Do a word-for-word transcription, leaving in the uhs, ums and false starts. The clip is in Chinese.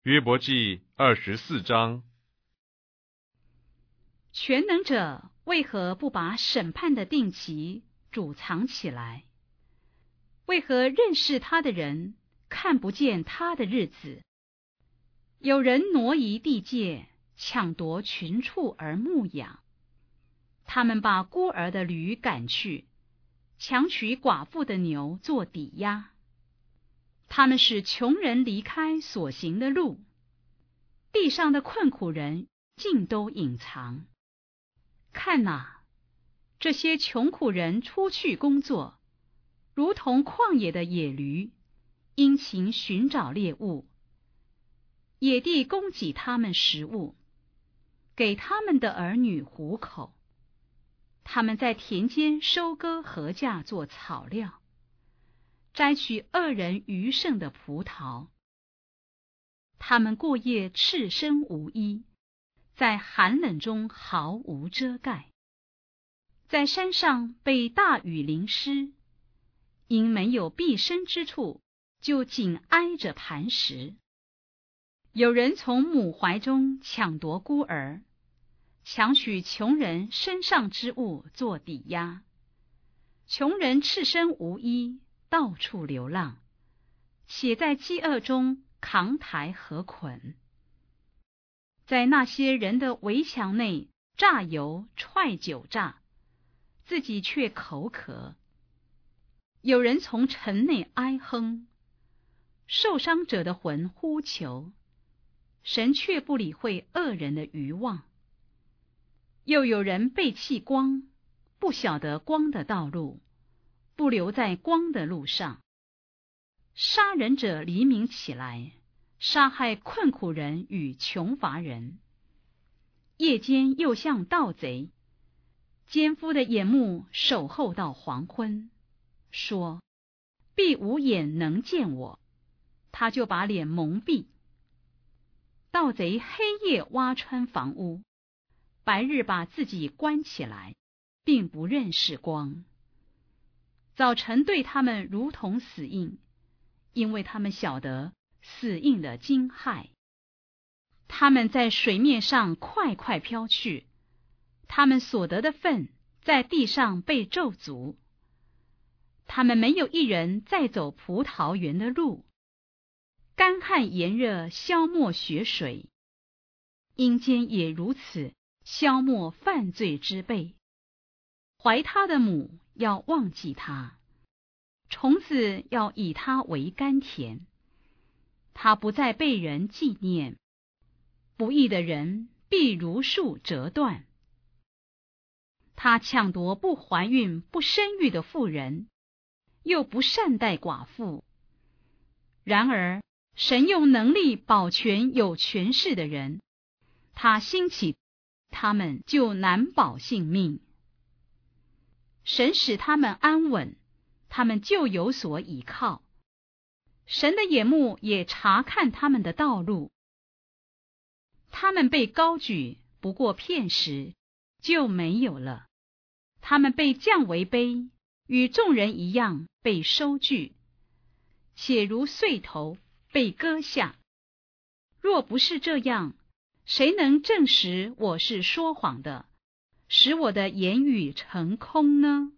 约伯记二十四章。 全能者为何不把审判的定期储藏起来？为何认识他的人看不见他的日子？有人挪移地界，抢夺群畜而牧养，他们把孤儿的驴赶去，强取寡妇的牛做抵押。他们使穷人离开所行的路，地上的困苦人尽都隐藏。看哪，这些穷苦人出去工作，如同旷野的野驴，殷勤寻找猎物。野地供给他们食物，给他们的儿女糊口。他们在田间收割禾稼做草料，摘取恶人余剩的葡萄。他们过夜赤身无衣，在寒冷中毫无遮盖，在山上被大雨淋湿，因没有避身之处，就紧挨着磐石。有人从母怀中抢夺孤儿，强取穷人身上之物做抵押。穷人赤身无衣，到处流浪，且在饥饿中扛抬禾捆。在那些人的围墙内榨油踹酒榨，自己却口渴。有人从城内哀哼，受伤者的魂呼求，神却不理会恶人的愚妄。又有人背弃光，不晓得光的道路，不留在光的路上。杀人者黎明起来，杀害困苦人与穷乏人。夜间又像盗贼，奸夫的眼目守候到黄昏，说必无眼能见我，他就把脸蒙蔽。盗贼黑夜挖穿房屋，白日把自己关起来，并不认识光。早晨对他们如同死印，因为他们晓得死印的惊骇。他们在水面上快快飘去，他们所得的份在地上被咒诅。他们没有一人再走葡萄园的路，干旱炎热消没血水，阴间也如此消没犯罪之辈。怀他的母要忘记他，虫子要以他为甘甜，他不再被人纪念。不义的人必如树折断。他抢夺不怀孕不生育的妇人，又不善待寡妇。然而神用能力保全有权势的人，他兴起他们就难保性命。神使他们安稳，他们就有所倚靠。神的眼目也察看他们的道路。他们被高举，不过片时，就没有了。他们被降为卑，与众人一样被收据，且如穗头被割下。若不是这样，谁能证实我是说谎的，使我的言语成空呢？